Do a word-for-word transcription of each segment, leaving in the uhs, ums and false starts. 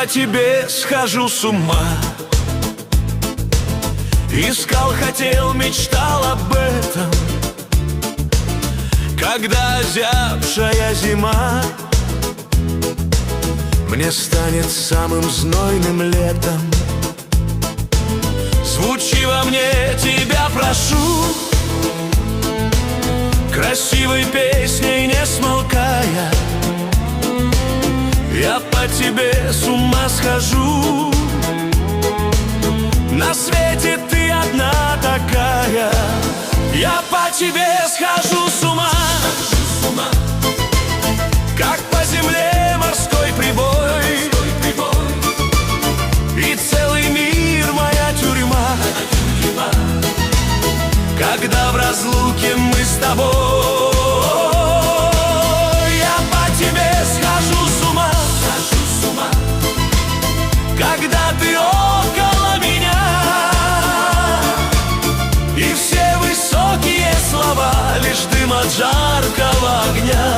по тебе схожу с ума. Искал, хотел, мечтал об этом, когда озябшая зима мне станет самым знойным летом. Звучи во мне, тебя прошу, красивой песней не смолкая. Я по тебе с ума схожу. На свете ты одна такая. Я по тебе схожу с ума, как по земле морской прибой, и целый мир моя тюрьма, когда в разлуке мы с тобой. Я по тебе схожу с ума, когда ты около меня, и все высокие слова лишь дым от жаркого огня.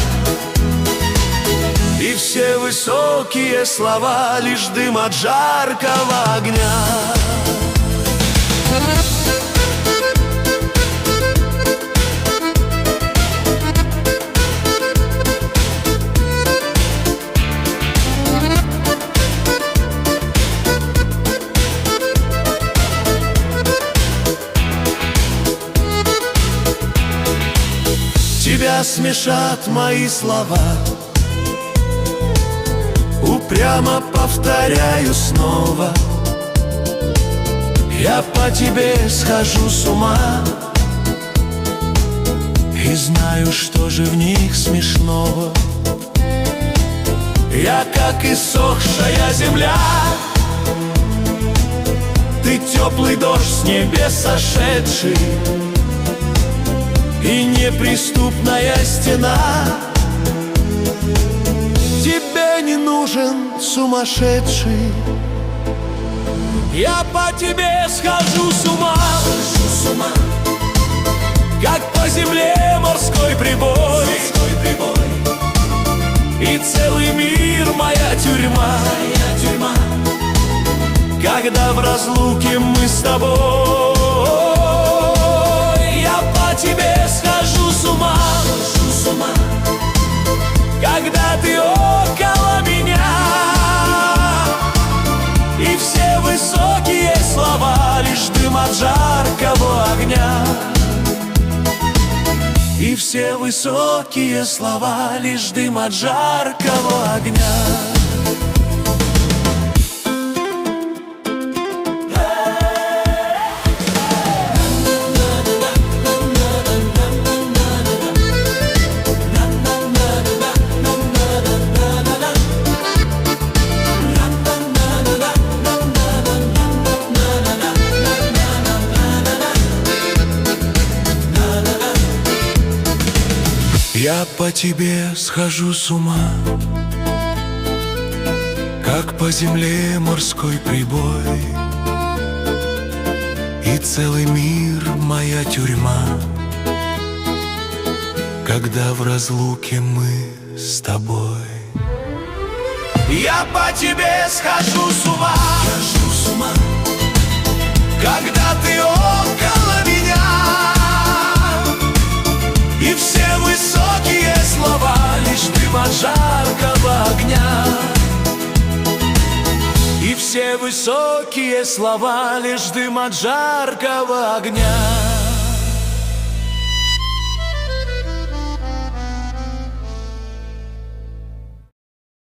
И все высокие слова лишь дым от жаркого огня. Тебя смешат мои слова, упрямо повторяю снова. Я по тебе схожу с ума, и знаю, что же в них смешного. Я как иссохшая земля, ты теплый дождь с небес сошедший, и неприступная стена. Тебе не нужен сумасшедший. Я по тебе схожу с ума, как по земле морской прибой, и целый мир моя тюрьма, когда в разлуке мы с тобой. Я по тебе схожу с ума, когда ты около меня, и все высокие слова лишь дым от жаркого огня. И все высокие слова лишь дым от жаркого огня. Я по тебе схожу с ума, как по земле морской прибой, и целый мир моя тюрьма, когда в разлуке мы с тобой. Я по тебе схожу с ума, когда ты около меня, и все высокие слова лишь дым от жаркого огня. И все высокие слова лишь дым от жаркого огня.